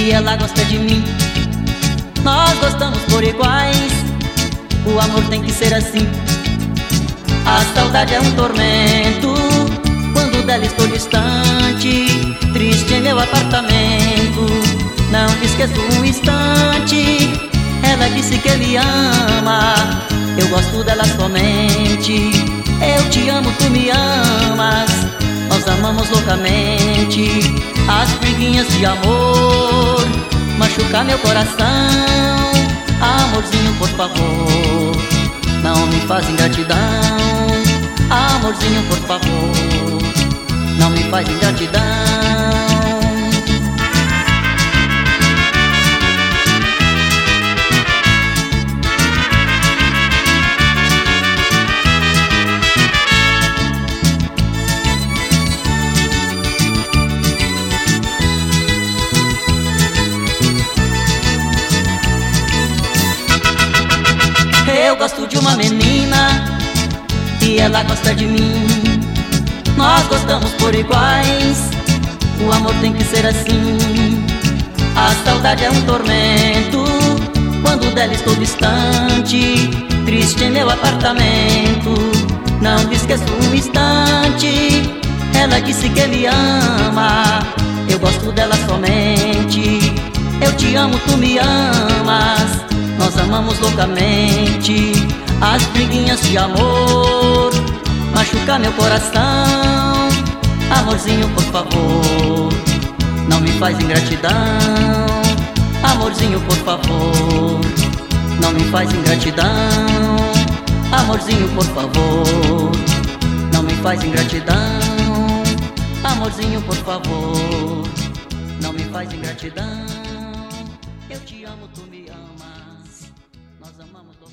e ela gosta de mim. Nós gostamos por iguais, o amor tem que ser assim. A saudade é um tormento, quando dela estou distante, triste em meu apartamento. Não me esqueço um instante, ela disse que me ama, eu gosto dela somente. Eu te amo, tu me amas, nós amamos loucamente. As briguinhas de amor machucar meu coração. Amorzinho, por favor, não me faz ingratidão. Amorzinho, por favor, não me faz ingratidão. Eu gosto de uma menina e ela gosta de mim. Nós gostamos por iguais, o amor tem que ser assim. A saudade é um tormento, quando dela estou distante, triste em meu apartamento. Não me esqueço um instante, ela disse que me ama, eu gosto dela somente. Eu te amo, tu me amas, nós amamos loucamente. As briguinhas de amor machucar meu coração. Amorzinho, por favor, não me faz ingratidão. Amorzinho, por favor, não me faz ingratidão. Amorzinho, por favor, não me faz ingratidão. Amorzinho, por favor, não me faz ingratidão. Eu te amo, tu me amas, nós amamos.